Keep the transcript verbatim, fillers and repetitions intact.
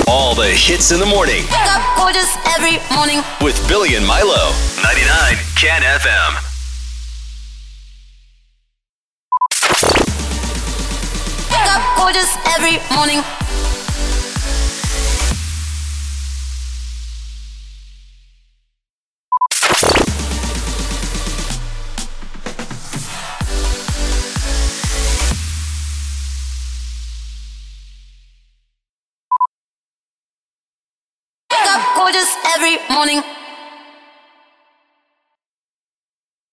All the hits in the morning. Wake up gorgeous every morning. With Billy and Milo. ninety-nine Can F M. Wake up gorgeous every morning. Wake up gorgeous every morning.